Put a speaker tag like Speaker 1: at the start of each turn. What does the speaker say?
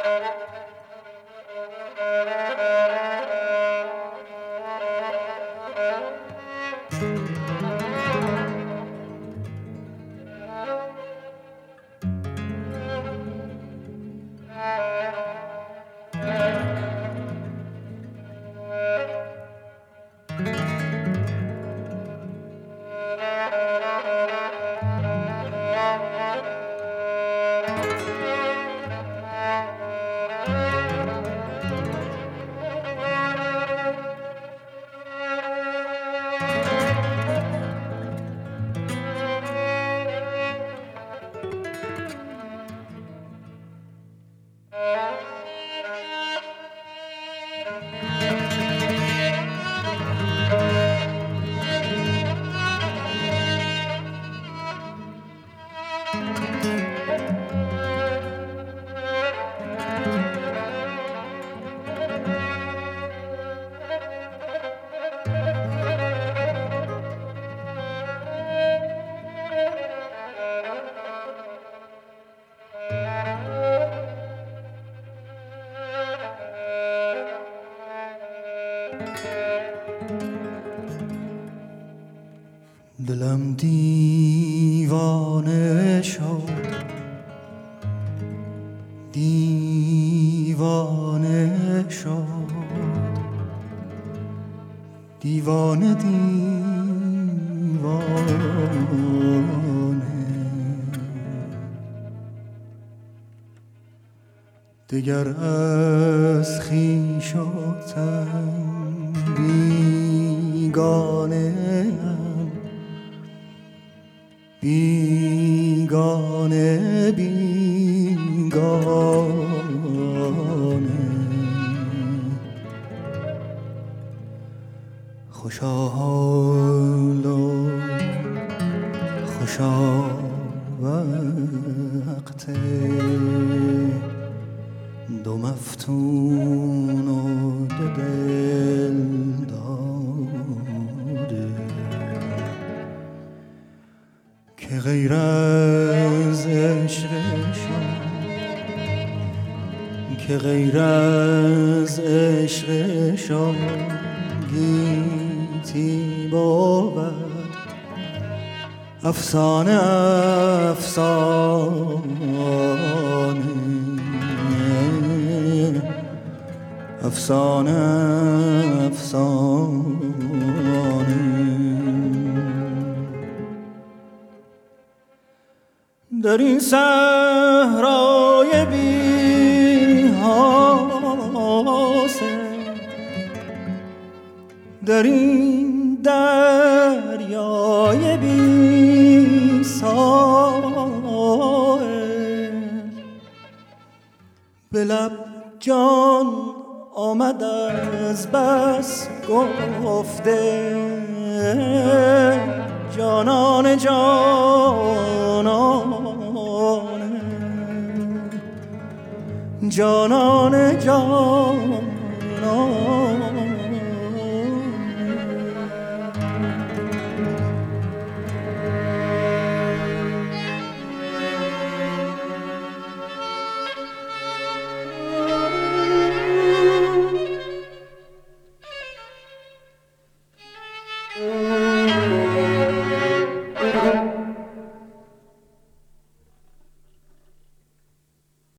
Speaker 1: دلم دیوانه شد، دیوانه شد، دیوانه دیوانه. دگر از خویش و تن بیگانه ام، بیگانه بیگانه. خوشا حال و خوشا وقت دو مفتون و دو دل داده، که غیر از عشقشان، که غیر از عشقشان گیتی بود افسانه افسانه، افسانه افسانه. در این صحرای بی حاصل، در این دریای بی ساحل، به لب جان آمد از بس گفته، جانان جانانه، جانان جانانه.